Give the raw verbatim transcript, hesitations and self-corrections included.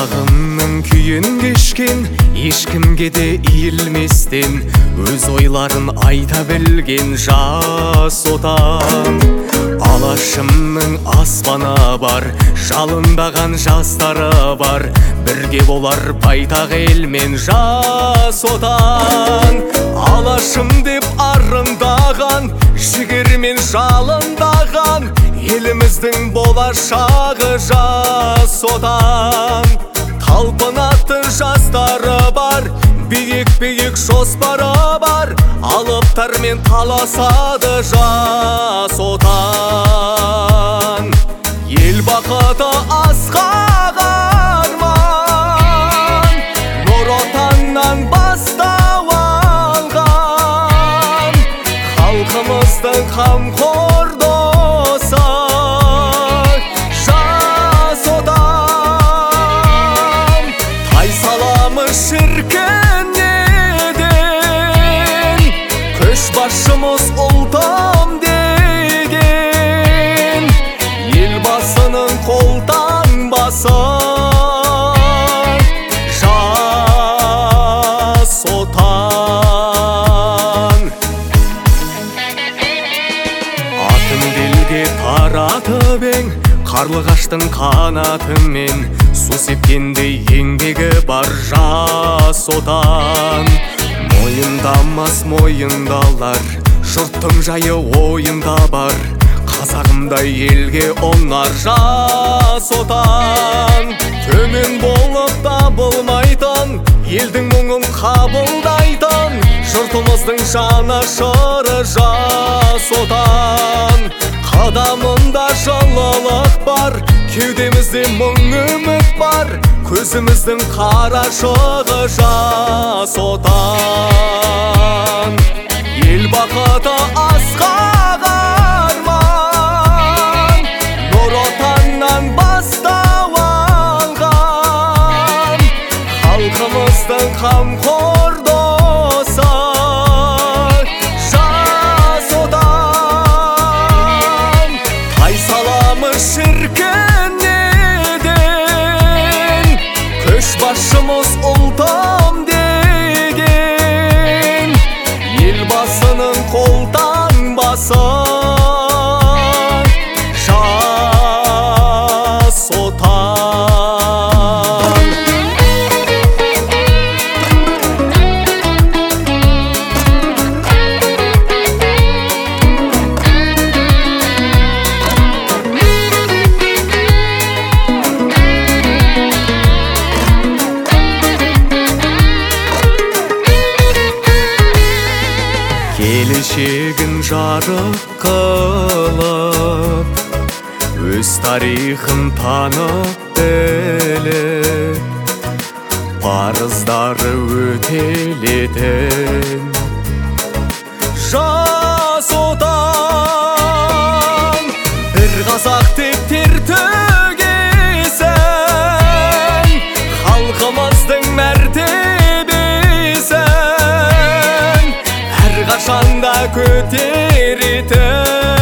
Қазағымның күйін кешкен, ешкімге де иілместен өз ойларын айта білген жас отан. Алашымның аспаны бар, жалындаған жастары бар, бірге болар байтақ елмен жас отан. Алашым деп арындаған, жігермен жалындаған, еліміздің болашағы жас отан. Талпынатын жастары бар, биік-биік жоспары бар, алыптармен таласады жас отан. Ел бақыты асқақ арман, нұр отаннан бастау алған, халқымыздың қамқор досы жас отан. Тайсаламыз шіркін неден, көшбасшымыз ұлтым деген, елбасының қолтаңбасы жас отан. Атын белге таратып ең, қарлығаштың қанатымен, су сепкендей еңбегі бар жас отан. Мойындамас мойындалар, жұрттың жайы ойында бар, қазағымдай елге оңар жас отан. Төмен болып табылмайтын, елдің мұңын қабылдайтын, жұртымыздың жанашыры жас отан. Қадамында жылылық бар, кеудемізде мұң үміт бар, көзіміздің қарашығы жас отан. Ел бақыты асқақ арман, нұр отаннан бастау алған, халқымыздың қамқор досы жас отан. Тайсаламыз шіркін неден, көшбасшымыз ұлтым деген, елбасының қолтаңбасы жас отан. Келешегін жарық қылып, өз тарихын танып біліп, парыздары өтелетін жас отан. Бір қазақ деп тер төгесін, халқымыздың мәртебесін қашанда көтеретін